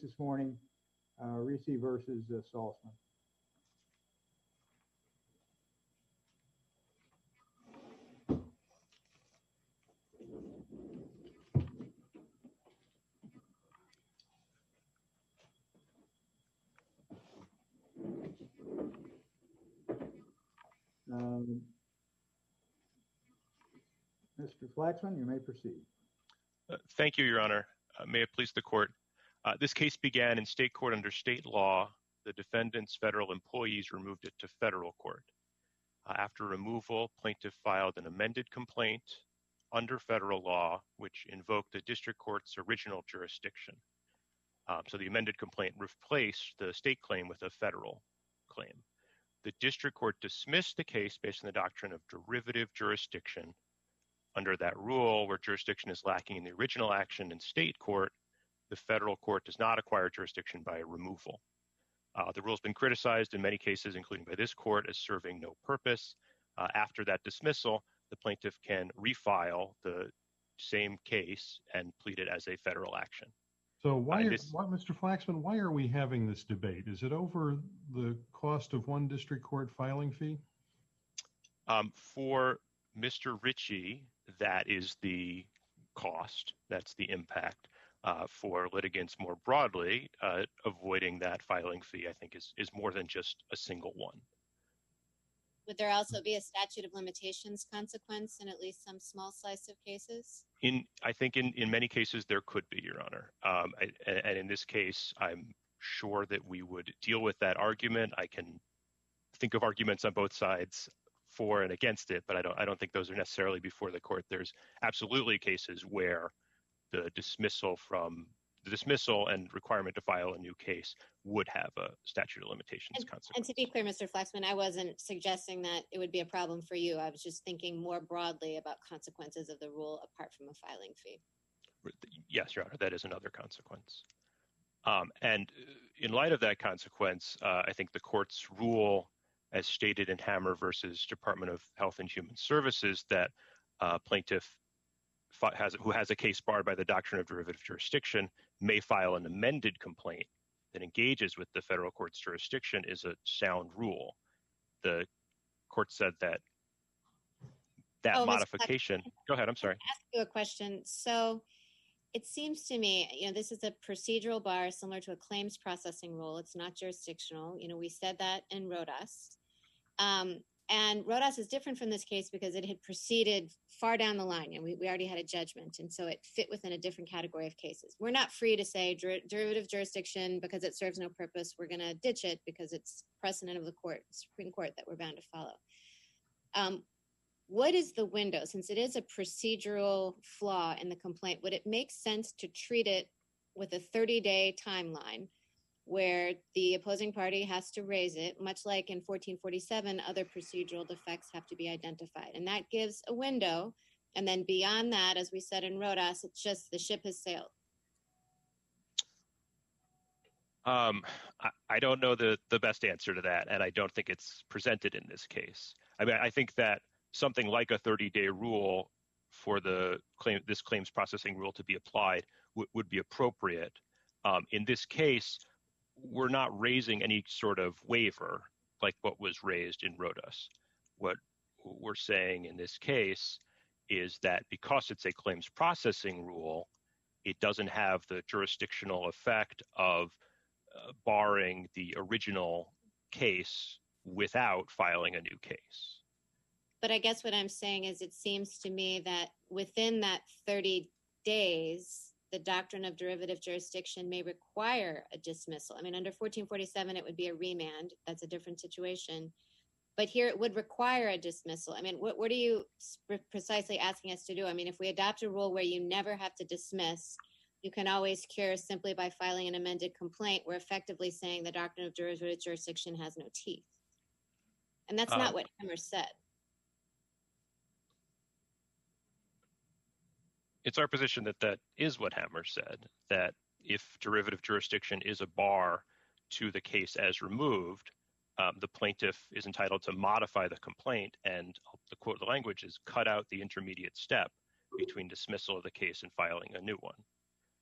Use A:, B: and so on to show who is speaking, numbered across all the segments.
A: this morning, Ricci versus Saltzman. Mr. Flaxman, you may proceed.
B: Thank you, Your Honor. May it please the court. This case began in state court under state law. The defendant's federal employees removed it to federal court. After removal, plaintiff filed an amended complaint under federal law, which invoked the district court's original jurisdiction. So the amended complaint replaced the state claim with a federal claim. The district court dismissed the case based on the doctrine of derivative jurisdiction. Under that rule, where jurisdiction is lacking in the original action in state court, the federal court does not acquire jurisdiction by removal. The rule has been criticized in many cases, including by this court, as serving no purpose. After that dismissal, the plaintiff can refile the same case and plead it as a federal action.
C: So Mr. Flaxman, why are we having this debate? Is it over the cost of one district court filing fee?
B: For Mr. Ricci, that is the cost. That's the impact. For litigants more broadly, avoiding that filing fee, I think, is more than just a single one.
D: Would there also be a statute of limitations consequence in at least some small slice of cases?
B: I think in many cases there could be, Your Honor. And in this case, I'm sure that we would deal with that argument. I can think of arguments on both sides for and against it, but I don't think those are necessarily before the court. There's absolutely cases where the dismissal and requirement to file a new case would have a statute of limitations consequence.
D: And to be clear, Mr. Flaxman, I wasn't suggesting that it would be a problem for you. I was just thinking more broadly about consequences of the rule apart from a filing fee.
B: Yes, Your Honor, that is another consequence. And in light of that consequence, I think the court's rule, as stated in Hammer versus Department of Health and Human Services, that plaintiff who has a case barred by the doctrine of derivative jurisdiction may file an amended complaint that engages with the federal court's jurisdiction is a sound rule. The court said that modification. Go ahead. I'm sorry.
D: I'll ask you a question. So it seems to me, this is a procedural bar similar to a claims processing rule. It's not jurisdictional. We said that in Rodas. And Rodas is different from this case because it had proceeded far down the line, and we already had a judgment, and so it fit within a different category of cases. We're not free to say derivative jurisdiction because it serves no purpose. We're going to ditch it because it's precedent of the Supreme Court that we're bound to follow. What is the window? Since it is a procedural flaw in the complaint, would it make sense to treat it with a 30-day timeline where the opposing party has to raise it, much like in 1447, other procedural defects have to be identified. And that gives a window. And then beyond that, as we said in Rodas, it's just the ship has sailed.
B: I don't know the best answer to that, and I don't think it's presented in this case. I mean, I think that something like a 30-day rule for this claims processing rule to be applied would be appropriate. In this case, we're not raising any sort of waiver like what was raised in Rodas. What we're saying in this case is that because it's a claims processing rule, it doesn't have the jurisdictional effect of barring the original case without filing a new case.
D: But I guess what I'm saying is it seems to me that within that 30 days, the doctrine of derivative jurisdiction may require a dismissal. I mean, under 1447, it would be a remand. That's a different situation. But here it would require a dismissal. I mean, what are you precisely asking us to do? I mean, if we adopt a rule where you never have to dismiss, you can always cure simply by filing an amended complaint. We're effectively saying the doctrine of derivative jurisdiction has no teeth. And that's not what Hammer said.
B: It's our position that that is what Hammer said, that if derivative jurisdiction is a bar to the case as removed, the plaintiff is entitled to modify the complaint, and the quote, the language is cut out the intermediate step between dismissal of the case and filing a new one.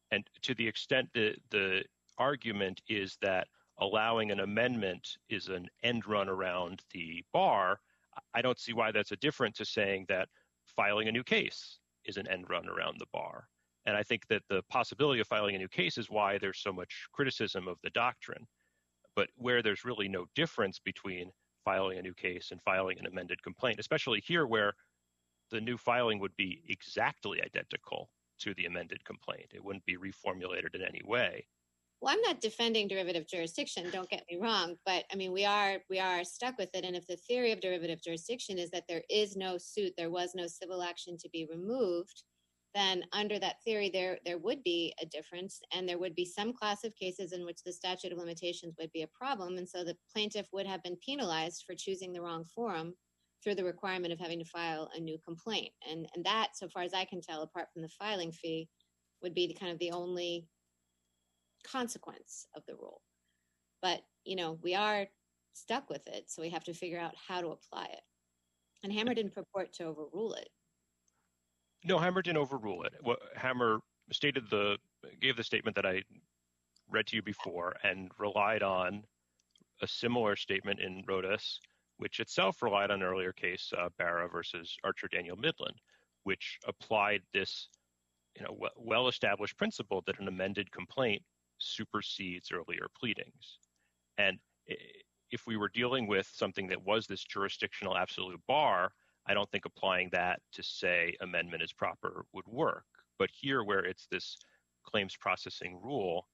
B: And to the extent that the argument is that allowing an amendment is an end run around the bar, I don't see why that's a different to saying that filing a new case is an end run around the bar. And I think that the possibility of filing a new case is why there's so much criticism of the doctrine. But where there's really no difference between filing a new case and filing an amended complaint, especially here where the new filing would be exactly identical to the amended complaint. It wouldn't be reformulated in any way.
D: Well, I'm not defending derivative jurisdiction, don't get me wrong, but I mean, we are stuck with it. And if the theory of derivative jurisdiction is that there is no suit, there was no civil action to be removed, then under that theory, there would be a difference, and there would be some class of cases in which the statute of limitations would be a problem. And so the plaintiff would have been penalized for choosing the wrong forum through the requirement of having to file a new complaint. And that, so far as I can tell, apart from the filing fee, would be the only consequence of the rule. But, we are stuck with it, so we have to figure out how to apply it. And Hammer didn't purport to overrule it.
B: No, Hammer didn't overrule it. Hammer gave the statement that I read to you before and relied on a similar statement in Rodas, which itself relied on an earlier case, Barra versus Archer Daniel Midland, which applied this well-established principle that an amended complaint supersedes earlier pleadings. And if we were dealing with something that was this jurisdictional absolute bar, I don't think applying that to say amendment is proper would work. But here, where it's this claims processing rule,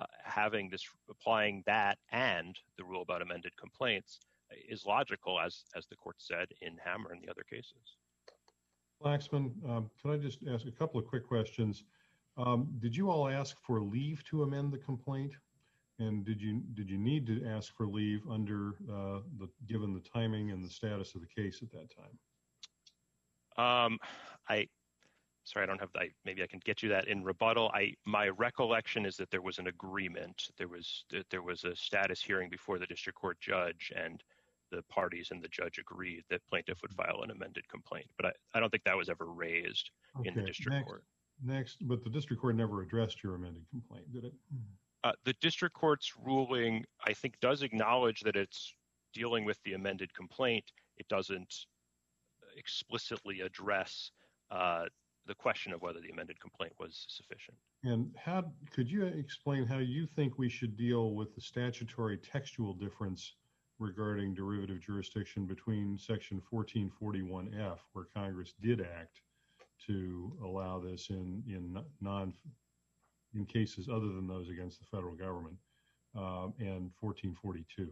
B: applying that and the rule about amended complaints is logical, as the court said in Hammer and the other cases.
C: Flaxman, can I just ask a couple of quick questions? Did you all ask for leave to amend the complaint? And did you need to ask for leave under given the timing and the status of the case at that time?
B: I don't have that. Maybe I can get you that in rebuttal. My recollection is that there was an agreement. There was a status hearing before the district court judge, and the parties and the judge agreed that plaintiff would file an amended complaint. But I don't think that was ever raised in the district court.
C: But the district court never addressed your amended complaint, did it?
B: The district court's ruling, I think, does acknowledge that it's dealing with the amended complaint. It doesn't explicitly address the question of whether the amended complaint was sufficient.
C: And could you explain how you think we should deal with the statutory textual difference regarding derivative jurisdiction between Section 1441F, where Congress did act to allow this in cases other than those against the federal government, and 1442?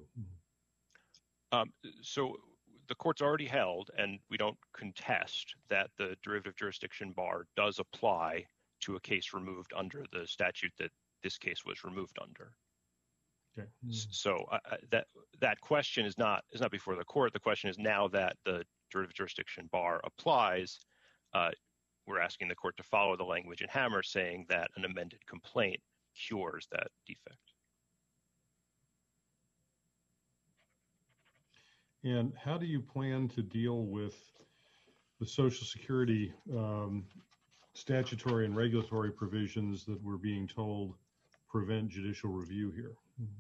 B: So the court's already held, and we don't contest, that the derivative jurisdiction bar does apply to a case removed under the statute that this case was removed under.
C: Okay.
B: So that question is not before the court. The question is, now that the derivative jurisdiction bar applies, we're asking the court to follow the language in Hammer saying that an amended complaint cures that defect.
C: And how do you plan to deal with the Social Security statutory and regulatory provisions that we're being told prevent judicial review here?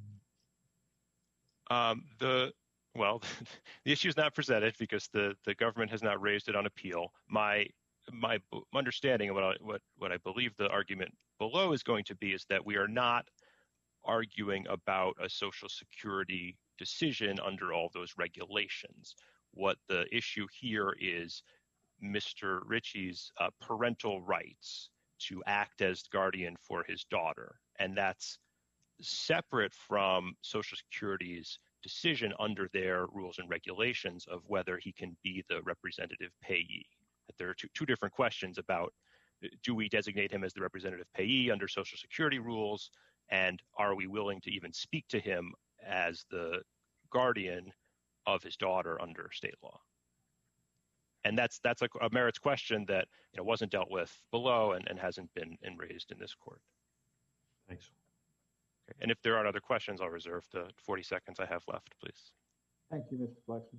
B: The issue is not presented because the government has not raised it on appeal. My understanding of what I believe the argument below is going to be is that we are not arguing about a Social Security decision under all those regulations. What the issue here is Mr. Ritchie's parental rights to act as guardian for his daughter, and that's separate from Social Security's decision under their rules and regulations of whether he can be the representative payee. There are two different questions about, do we designate him as the representative payee under Social Security rules, and are we willing to even speak to him as the guardian of his daughter under state law? And that's a merits question that wasn't dealt with below and hasn't been raised in this court.
C: Thanks.
B: Okay. And if there are other questions, I'll reserve the 40 seconds I have left, please.
A: Thank you, Mr. Flaxman.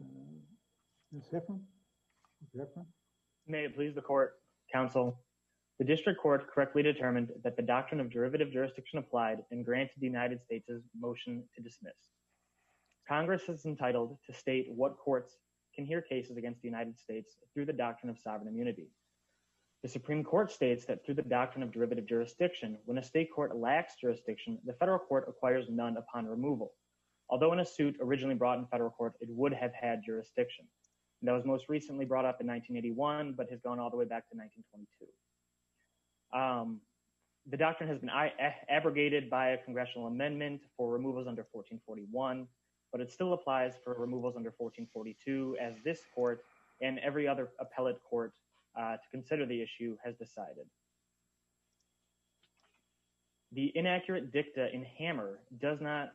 A: Ms. Heffron?
E: May it please the court, counsel. The district court correctly determined that the doctrine of derivative jurisdiction applied and granted the United States' motion to dismiss. Congress is entitled to state what courts can hear cases against the United States through the doctrine of sovereign immunity. The Supreme Court states that through the doctrine of derivative jurisdiction, when a state court lacks jurisdiction, the federal court acquires none upon removal. Although in a suit originally brought in federal court, it would have had jurisdiction. And that was most recently brought up in 1981, but has gone all the way back to 1922. The doctrine has been abrogated by a congressional amendment for removals under 1441, but it still applies for removals under 1442, as this court and every other appellate court to consider the issue has decided. The inaccurate dicta in Hammer does not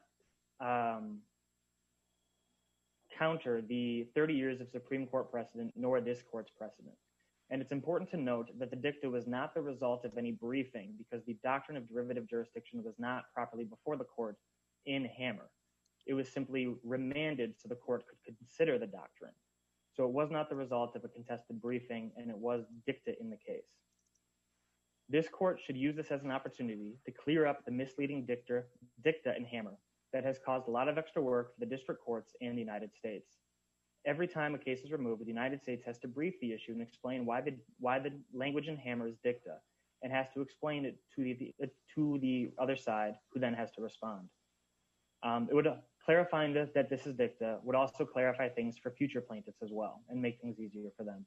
E: counter the 30 years of Supreme Court precedent, nor this court's precedent. And it's important to note that the dicta was not the result of any briefing, because the doctrine of derivative jurisdiction was not properly before the court in Hammer. It was simply remanded so the court could consider the doctrine. So it was not the result of a contested briefing, and it was dicta in the case. This court should use this as an opportunity to clear up the misleading dicta in Hammer that has caused a lot of extra work for the district courts and the United States. Every time a case is removed, the United States has to brief the issue and explain why the language in Hammer is dicta, and has to explain it to the other side, who then has to respond. It would clarifying that this is dicta would also clarify things for future plaintiffs as well, and make things easier for them.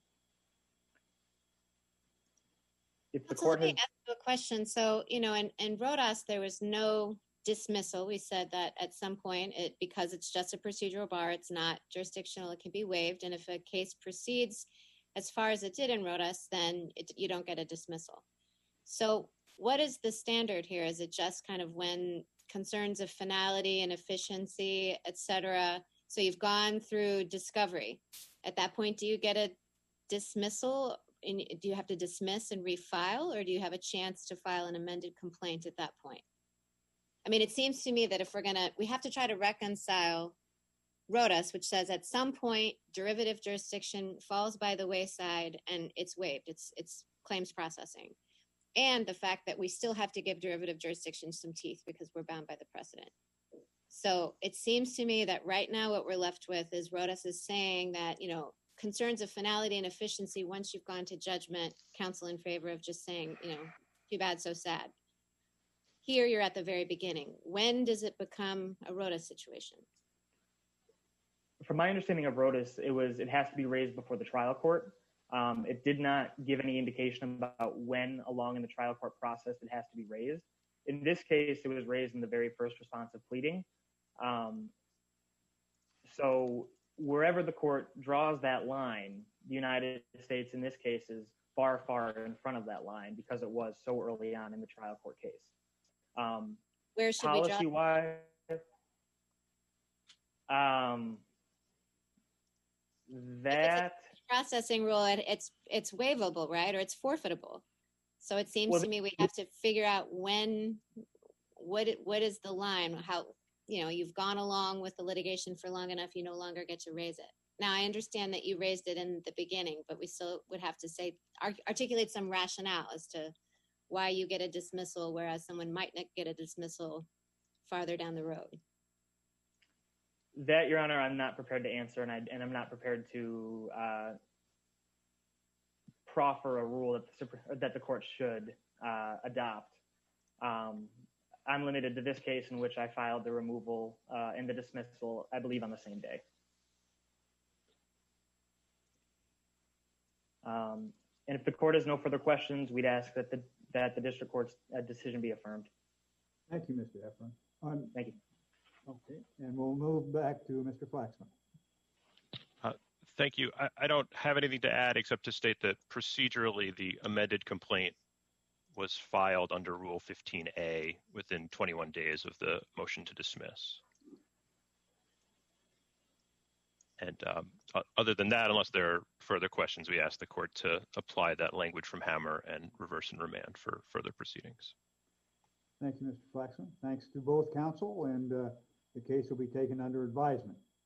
E: If the court
D: let me ask you a question. So, in Rodas, there was no dismissal. We said that at some point, because it's just a procedural bar, it's not jurisdictional, it can be waived. And if a case proceeds as far as it did in Rodas, then you don't get a dismissal. So what is the standard here? Is it just kind of when concerns of finality and efficiency, et cetera? So you've gone through discovery. At that point, do you get a dismissal? Do you have to dismiss and refile, or do you have a chance to file an amended complaint at that point? I mean, it seems to me that if we have to try to reconcile Rodas, which says at some point derivative jurisdiction falls by the wayside and it's waived, it's claims processing, and the fact that we still have to give derivative jurisdiction some teeth because we're bound by the precedent. So it seems to me that right now what we're left with is Rodas is saying that, concerns of finality and efficiency, once you've gone to judgment, counsel in favor of just saying, too bad, so sad. Here you're at the very beginning. When does it become a Rodas situation?
E: From my understanding of Rodas, it has to be raised before the trial court. It did not give any indication about when along in the trial court process it has to be raised. In this case, it was raised in the very first response of pleading. So wherever the court draws that line, the United States in this case is far, far in front of that line because it was so early on in the trial court case.
D: Where should
E: policy
D: we draw?
E: Wise, that
D: processing rule, it's waivable, right? Or it's forfeitable. So it seems to me we have to figure out what is the line? How, you've gone along with the litigation for long enough, you no longer get to raise it. Now, I understand that you raised it in the beginning, but we still would have to articulate some rationale as to why you get a dismissal, whereas someone might not get a dismissal farther down the road.
E: That, Your Honor, I'm not prepared to answer, and I'm not prepared to proffer a rule that the court should adopt. I'm limited to this case in which I filed the removal and the dismissal, I believe, on the same day. And if the court has no further questions, we'd ask that the district court's decision be affirmed.
A: Thank you, Mr. Efron.
E: Thank you.
A: Okay, and we'll move back to Mr. Flaxman.
B: Thank you. I don't have anything to add except to state that procedurally the amended complaint was filed under Rule 15A within 21 days of the motion to dismiss. And other than that, unless there are further questions, we ask the court to apply that language from Hammer and reverse and remand for further proceedings.
A: Thank you, Mr. Flaxman. Thanks to both counsel, and the case will be taken under advisement.